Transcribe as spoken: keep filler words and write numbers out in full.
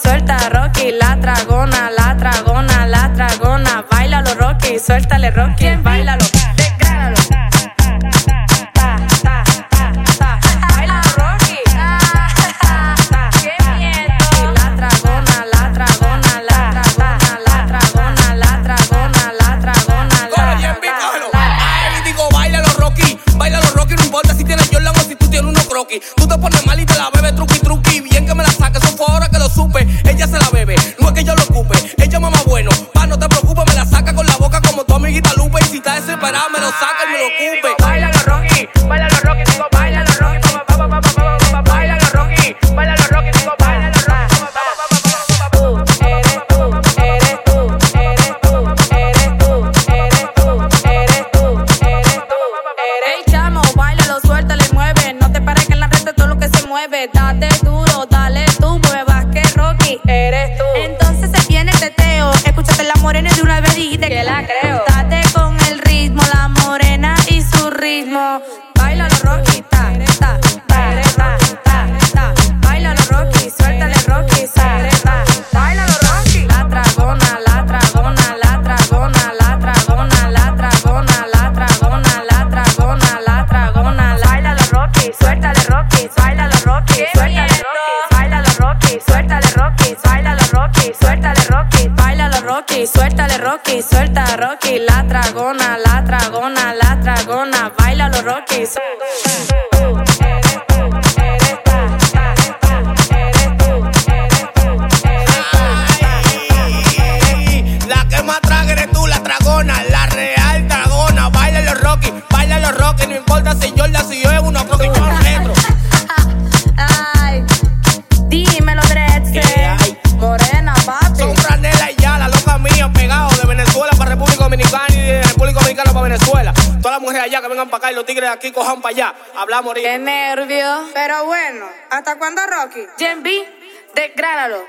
suelta Rocky, la dragona, la dragona, la dragona. Báilalo Rocky, suéltale Rocky, báilalo, decláralo. Tú te pones mal y te la bebes truqui truqui. Bien que me la saques, eso fue ahora que lo supe. Ella se la bebe, no es que yo lo ocupe. Ella mamá bueno, pa, no te preocupes. Me la saca con la boca como tu amiguita Lupe. Y si está desesperada me lo saca y me lo ocupe. Báilalo Rocky, báilalo Rocky, digo báilalo Rocky. Báilalo Rocky, báilalo Rocky, digo báilalo Rocky. Date duro, dale tú, muevas que Rocky eres tú. Entonces se viene el teteo, escúchate la morena de una vez y dijiste que la creo. Date con el ritmo, la morena y su ritmo. Báilalo Rocky, ta, ta, ta, ta, ta, ta. Báilalo Rocky, suéltale Rocky, ta, ta. Báilalo Rocky. La dragona, la dragona, la dragona, la dragona, la dragona, la dragona, la dragona, la dragona. Báilalo Rocky, suéltale Rocky, báilalo Rocky, suéltale Rocky, báilalo Rocky, suéltale Rocky, báilalo Rocky, suéltale Rocky, báilalo Rocky, suéltale Rocky, suelta Rocky, la dragona, la dragona, la dragona, báilalo Rocky. La que más traga eres tú, la dragona, la real dragona. Báilalo Rocky, báilalo Rocky, no importa si yo la si yo es una Rocky, yo retro. Ay, dímelo, Drexel. Morena, papi. Son Franela y ya, la loca mía, pegado de Venezuela para República Dominicana y de República Dominicana para Venezuela. Todas las mujeres allá que vengan para acá y los tigres de aquí cojan para allá. Hablamos ahorita. Qué nervios. Pero bueno, ¿hasta cuándo, Rocky? Jen B, decláralo.